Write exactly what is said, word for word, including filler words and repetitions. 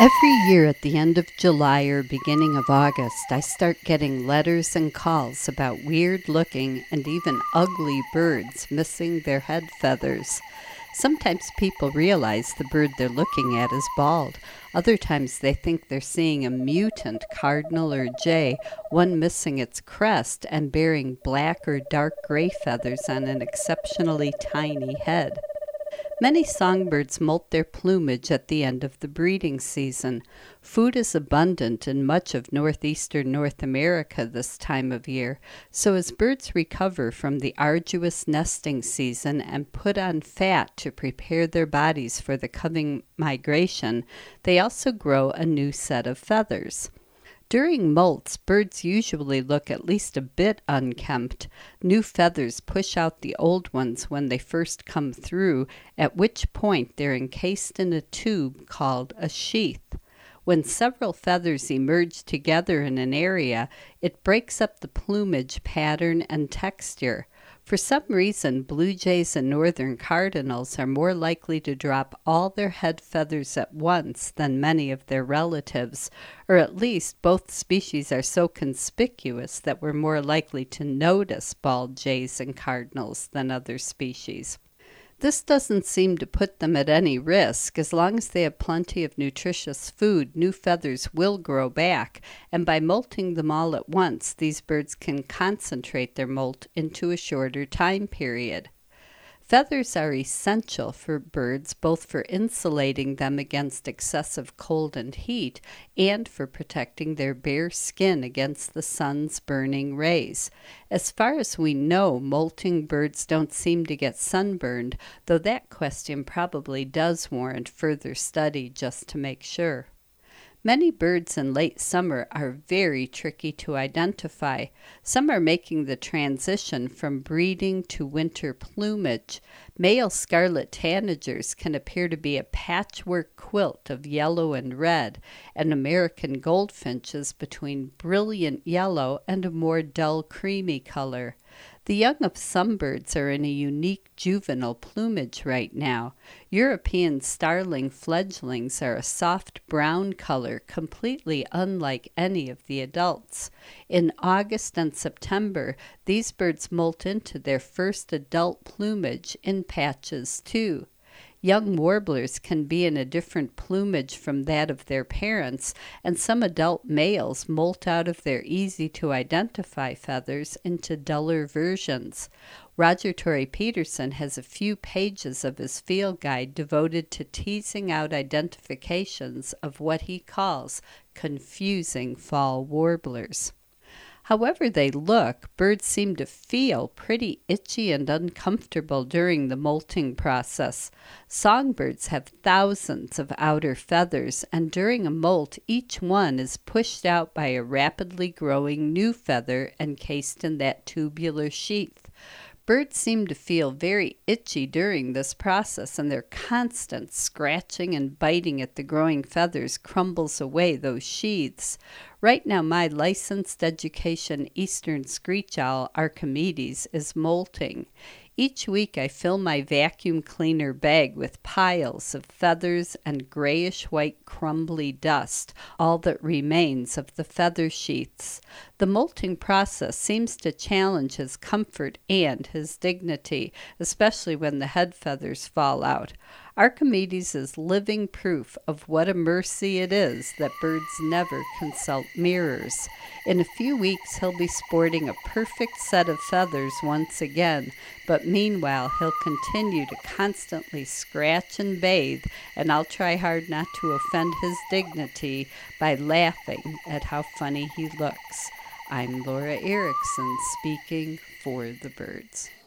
Every year at the end of July or beginning of August, I start getting letters and calls about weird-looking and even ugly birds missing their head feathers. Sometimes people realize the bird they're looking at is bald. Other times they think they're seeing a mutant cardinal or jay, one missing its crest and bearing black or dark gray feathers on an exceptionally tiny head. Many songbirds molt their plumage at the end of the breeding season. Food is abundant in much of northeastern North America this time of year, so as birds recover from the arduous nesting season and put on fat to prepare their bodies for the coming migration, they also grow a new set of feathers. During molts, birds usually look at least a bit unkempt. New feathers push out the old ones when they first come through, at which point they're encased in a tube called a sheath. When several feathers emerge together in an area, it breaks up the plumage pattern and texture. For some reason, blue jays and northern cardinals are more likely to drop all their head feathers at once than many of their relatives, or at least both species are so conspicuous that we're more likely to notice bald jays and cardinals than other species. This doesn't seem to put them at any risk. As long as they have plenty of nutritious food, new feathers will grow back, and by molting them all at once, these birds can concentrate their molt into a shorter time period. Feathers are essential for birds, both for insulating them against excessive cold and heat and for protecting their bare skin against the sun's burning rays. As far as we know, molting birds don't seem to get sunburned, though that question probably does warrant further study just to make sure. Many birds in late summer are very tricky to identify. Some are making the transition from breeding to winter plumage. Male scarlet tanagers can appear to be a patchwork quilt of yellow and red, and American goldfinches between brilliant yellow and a more dull creamy color. The young of some birds are in a unique juvenile plumage right now. European starling fledglings are a soft brown color, completely unlike any of the adults. In August and September, these birds molt into their first adult plumage in patches too. Young warblers can be in a different plumage from that of their parents, and some adult males molt out of their easy-to-identify feathers into duller versions. Roger Tory Peterson has a few pages of his field guide devoted to teasing out identifications of what he calls confusing fall warblers. However they look, birds seem to feel pretty itchy and uncomfortable during the molting process. Songbirds have thousands of outer feathers, and during a molt, each one is pushed out by a rapidly growing new feather encased in that tubular sheath. Birds seem to feel very itchy during this process, and their constant scratching and biting at the growing feathers crumbles away those sheaths. Right now, my licensed education eastern screech owl, Archimedes, is molting. Each week I fill my vacuum cleaner bag with piles of feathers and grayish-white crumbly dust, all that remains of the feather sheaths. The molting process seems to challenge his comfort and his dignity, especially when the head feathers fall out. Archimedes is living proof of what a mercy it is that birds never consult mirrors. In a few weeks he'll be sporting a perfect set of feathers once again, but meanwhile he'll continue to constantly scratch and bathe, and I'll try hard not to offend his dignity by laughing at how funny he looks. I'm Laura Erickson, speaking for the birds.